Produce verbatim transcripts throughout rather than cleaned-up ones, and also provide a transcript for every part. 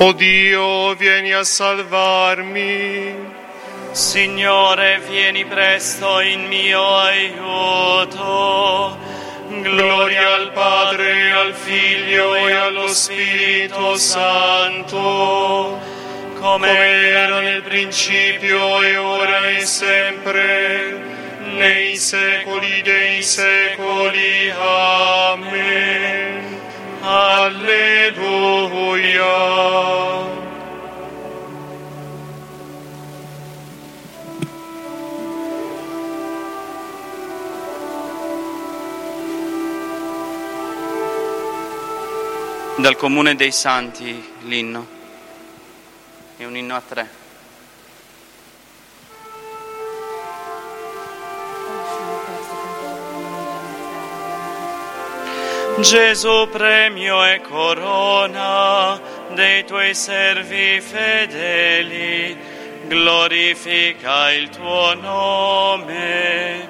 O Dio, vieni a salvarmi. Signore, vieni presto in mio aiuto. Gloria al Padre, al Figlio e allo Spirito Santo, come era nel principio e ora e sempre, nei secoli dei secoli. Amen. Alleluia. Dal Comune dei Santi l'inno. È un inno a tre. Gesù, premio e corona dei tuoi servi fedeli, glorifica il tuo nome.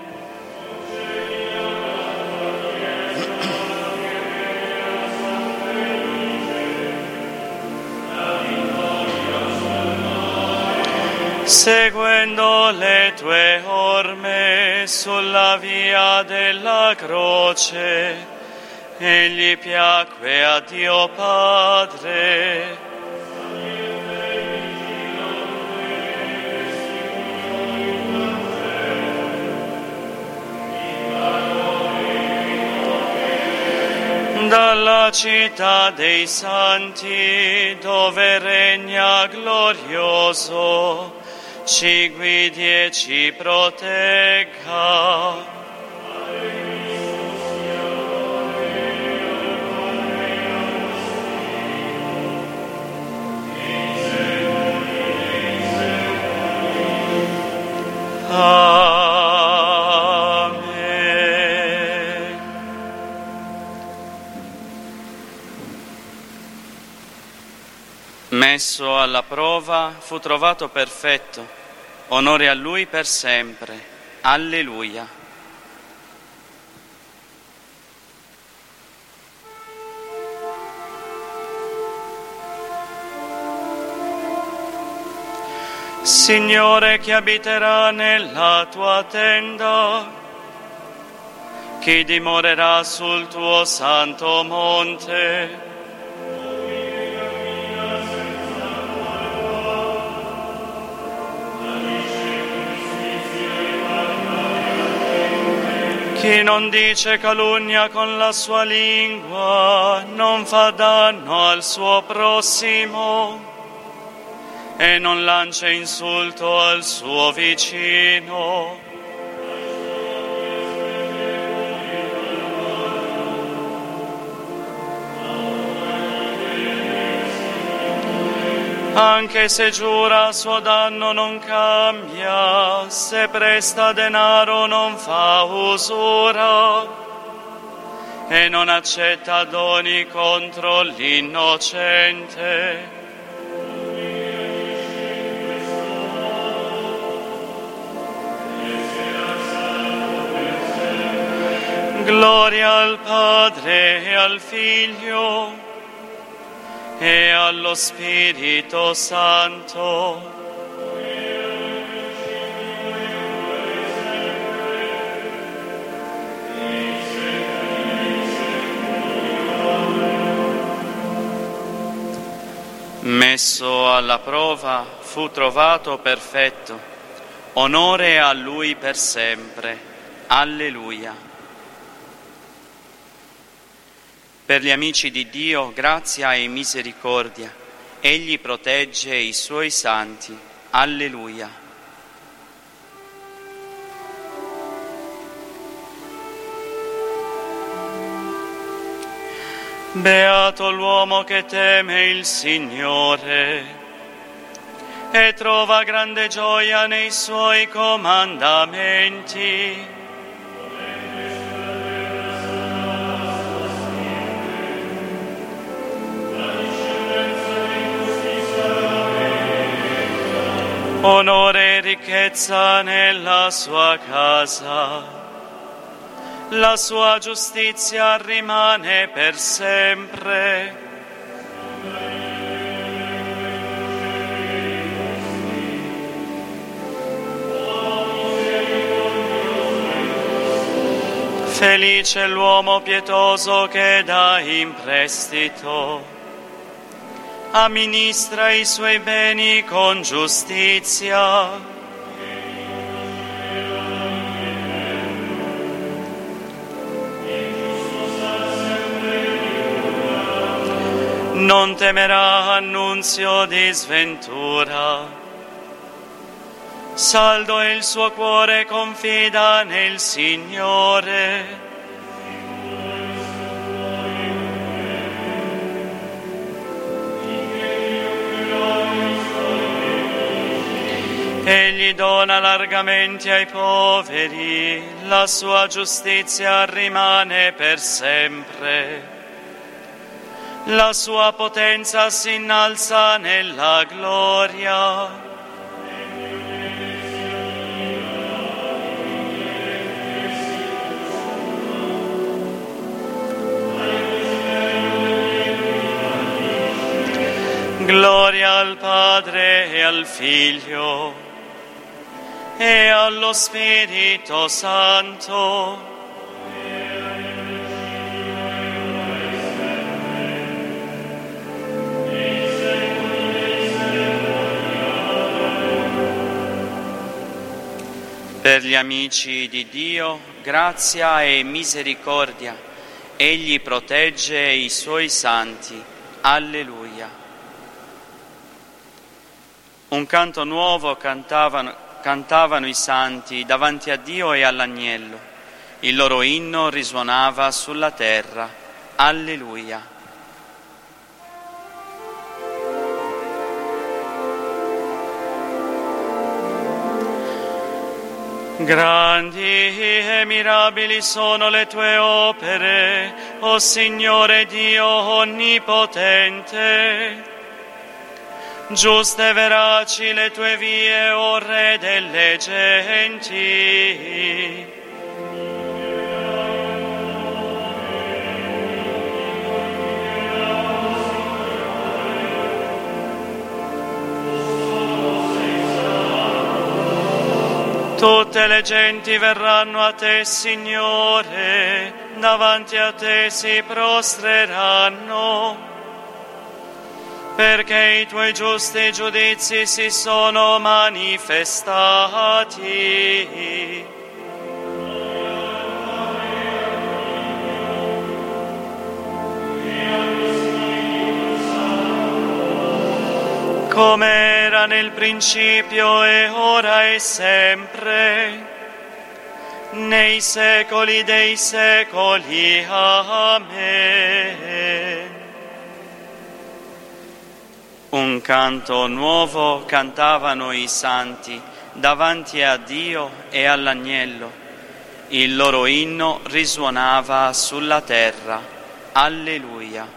Seguendo le tue orme sulla via della croce, egli piacque a Dio Padre. Dalla città dei santi, dove regna glorioso, ci guidi e ci protegga. Amen. Messo alla prova, fu trovato perfetto. Onore a Lui per sempre. Alleluia. Signore, chi abiterà nella tua tenda? Chi dimorerà sul tuo santo monte? Chi non dice calunnia con la sua lingua, non fa danno al suo prossimo e non lancia insulto al suo vicino. Anche se giura a suo danno non cambia, se presta denaro non fa usura e non accetta doni contro l'innocente. Gloria al Padre e al Figlio e allo Spirito Santo. Messo alla prova, fu trovato perfetto. Onore a Lui per sempre. Alleluia. Per gli amici di Dio, grazia e misericordia. Egli protegge i suoi santi. Alleluia. Beato l'uomo che teme il Signore e trova grande gioia nei suoi comandamenti. Onore e ricchezza nella sua casa, la sua giustizia rimane per sempre. Felice l'uomo pietoso che dà in prestito, amministra i suoi beni con giustizia. Non temerà annunzio di sventura. Saldo è il suo cuore, confida nel Signore. Egli dona largamente ai poveri, la sua giustizia rimane per sempre. La sua potenza si innalza nella gloria. Gloria al Padre e al Figlio e allo Spirito Santo. Per gli amici di Dio, grazia e misericordia, Egli protegge i Suoi santi. Alleluia. Un canto nuovo cantavano, cantavano i santi davanti a Dio e all'Agnello. Il loro inno risuonava sulla terra. Alleluia. Grandi e mirabili sono le tue opere, o Signore Dio onnipotente. Giuste e veraci le tue vie, o Re delle genti. Tutte le genti verranno a te, Signore, davanti a te si prostreranno, perché i tuoi giusti giudizi si sono manifestati. Come era nel principio e ora e sempre, nei secoli dei secoli. Amen. Un canto nuovo cantavano i santi davanti a Dio e all'Agnello. Il loro inno risuonava sulla terra. Alleluia.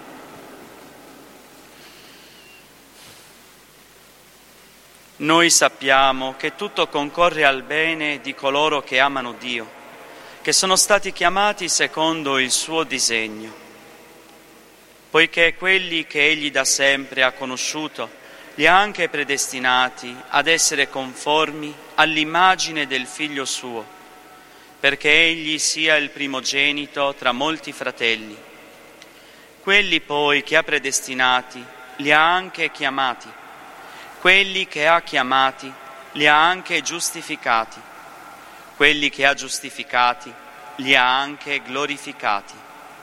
Noi sappiamo che tutto concorre al bene di coloro che amano Dio, che sono stati chiamati secondo il suo disegno, poiché quelli che Egli da sempre ha conosciuto li ha anche predestinati ad essere conformi all'immagine del Figlio suo, perché Egli sia il primogenito tra molti fratelli. Quelli poi che ha predestinati li ha anche chiamati. Quelli che ha chiamati li ha anche giustificati, quelli che ha giustificati li ha anche glorificati.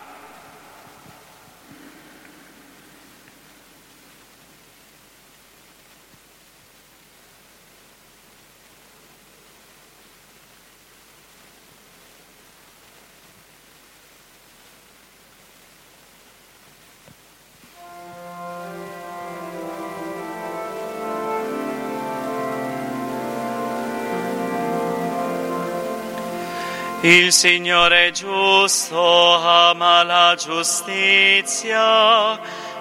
Il Signore è giusto, ama la giustizia.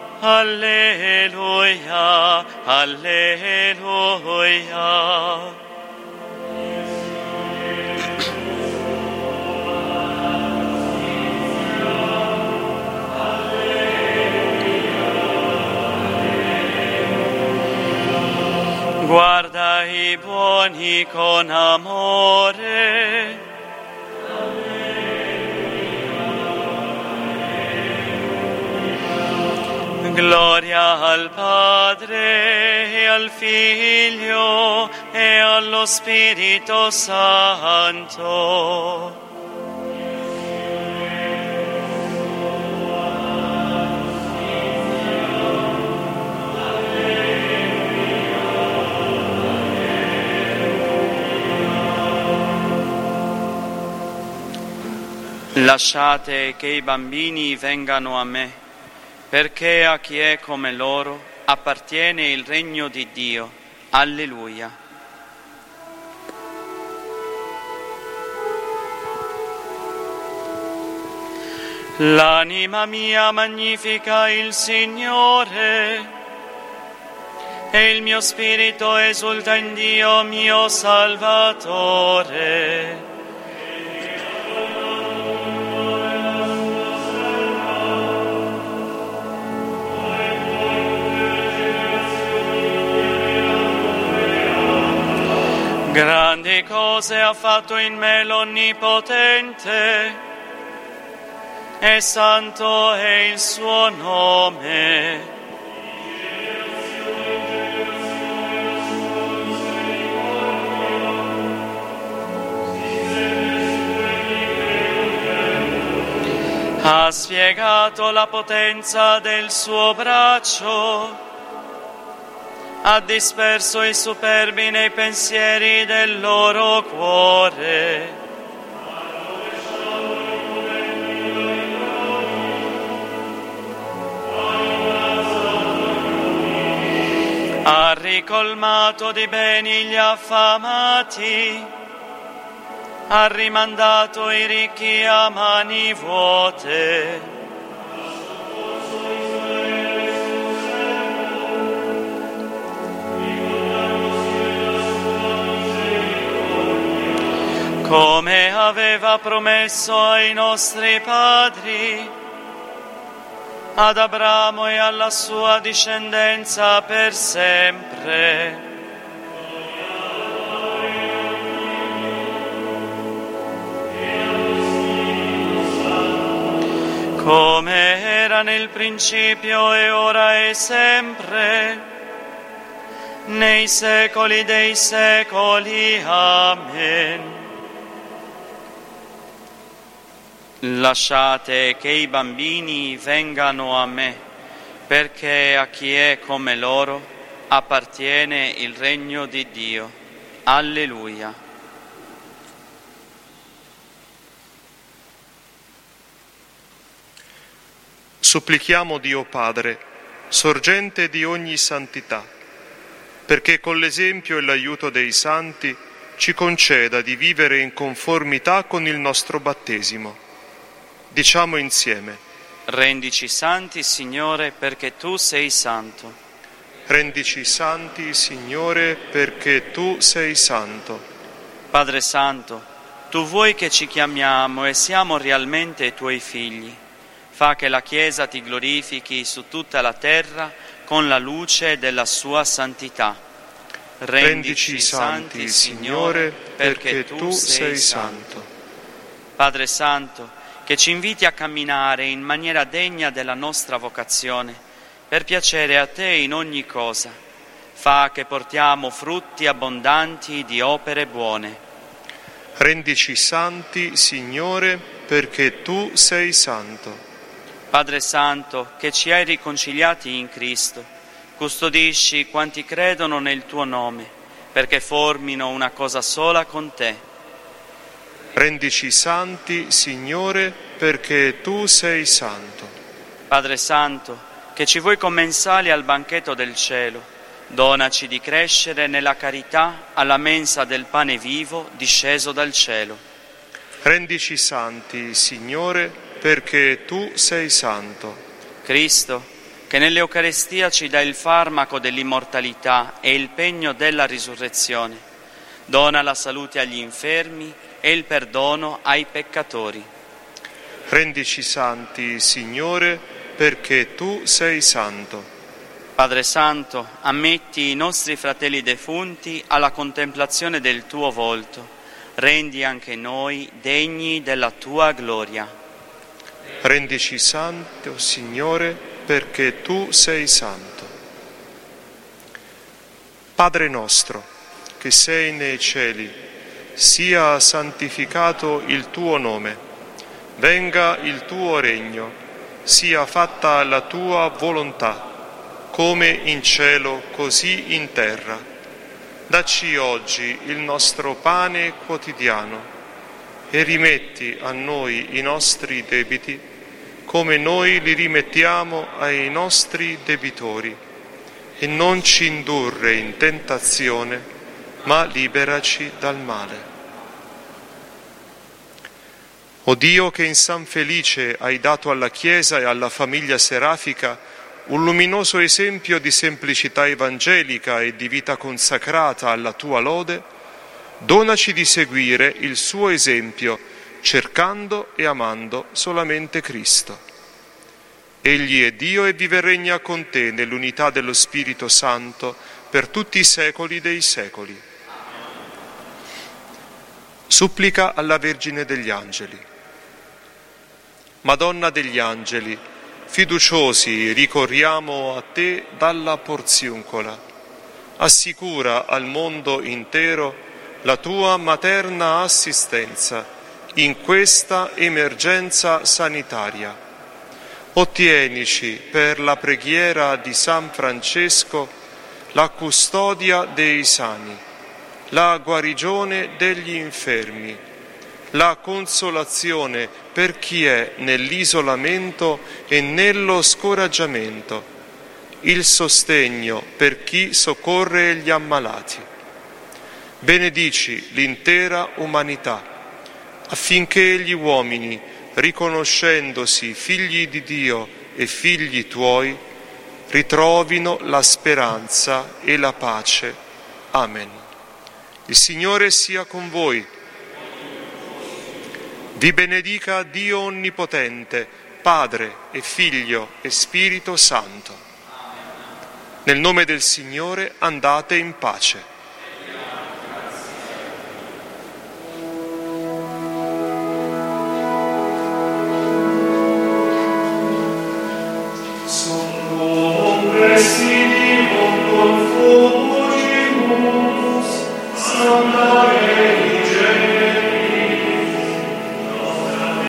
Alleluia, alleluia. Guarda i buoni con amore. Alleluia. Gloria al Padre e al Figlio e allo Spirito Santo. Lasciate che i bambini vengano a me, perché a chi è come loro appartiene il regno di Dio. Alleluia. L'anima mia magnifica il Signore, e il mio spirito esulta in Dio mio Salvatore. Grandi cose ha fatto in me l'Onnipotente, e santo è il suo nome. Ha spiegato la potenza del suo braccio, ha disperso i superbi nei pensieri del loro cuore. Ha ricolmato di beni gli affamati, ha rimandato i ricchi a mani vuote. Come aveva promesso ai nostri padri, ad Abramo e alla sua discendenza per sempre. Come era nel principio e ora e sempre, nei secoli dei secoli. Amen. Lasciate che i bambini vengano a me, perché a chi è come loro appartiene il regno di Dio. Alleluia. Supplichiamo Dio Padre, sorgente di ogni santità, perché con l'esempio e l'aiuto dei santi ci conceda di vivere in conformità con il nostro battesimo. Diciamo insieme: rendici santi, Signore, perché Tu sei santo. Rendici santi, Signore, perché Tu sei santo. Padre Santo, Tu vuoi che ci chiamiamo e siamo realmente Tuoi figli. Fa che la Chiesa Ti glorifichi su tutta la terra con la luce della sua santità. Rendici santi, Signore, perché Tu sei santo. Padre Santo, che ci inviti a camminare in maniera degna della nostra vocazione, per piacere a Te in ogni cosa. Fa che portiamo frutti abbondanti di opere buone. Rendici santi, Signore, perché Tu sei santo. Padre Santo, che ci hai riconciliati in Cristo, custodisci quanti credono nel Tuo nome, perché formino una cosa sola con Te. Rendici santi, Signore, perché Tu sei santo. Padre Santo, che ci vuoi commensali al banchetto del cielo, donaci di crescere nella carità alla mensa del pane vivo disceso dal cielo. Rendici santi, Signore, perché Tu sei santo. Cristo, che nell'Eucaristia ci dà il farmaco dell'immortalità e il pegno della risurrezione, dona la salute agli infermi e il perdono ai peccatori. Rendici santi, Signore, perché Tu sei santo. Padre Santo, ammetti i nostri fratelli defunti alla contemplazione del Tuo volto. Rendi anche noi degni della Tua gloria. Rendici santo, Signore, perché tu sei santo. Padre nostro, che sei nei cieli, sia santificato il tuo nome, venga il tuo regno, sia fatta la tua volontà, come in cielo così in terra. Dacci oggi il nostro pane quotidiano e rimetti a noi i nostri debiti, come noi li rimettiamo ai nostri debitori, e non ci indurre in tentazione, ma liberaci dal male. O Dio, che in San Felice hai dato alla Chiesa e alla famiglia serafica un luminoso esempio di semplicità evangelica e di vita consacrata alla tua lode, donaci di seguire il suo esempio, cercando e amando solamente Cristo. Egli è Dio e vive e regna con te nell'unità dello Spirito Santo per tutti i secoli dei secoli. Supplica alla Vergine degli Angeli. Madonna degli Angeli, fiduciosi ricorriamo a te dalla Porziuncola. Assicura al mondo intero la tua materna assistenza in questa emergenza sanitaria. Ottienici per la preghiera di San Francesco la custodia dei sani, la guarigione degli infermi, la consolazione per chi è nell'isolamento e nello scoraggiamento, il sostegno per chi soccorre gli ammalati. Benedici l'intera umanità, affinché gli uomini, riconoscendosi figli di Dio e figli tuoi, ritrovino la speranza e la pace. Amen. Il Signore sia con voi. Vi benedica Dio Onnipotente, Padre e Figlio e Spirito Santo. Nel nome del Signore andate in pace. Presidium confugimus, Santa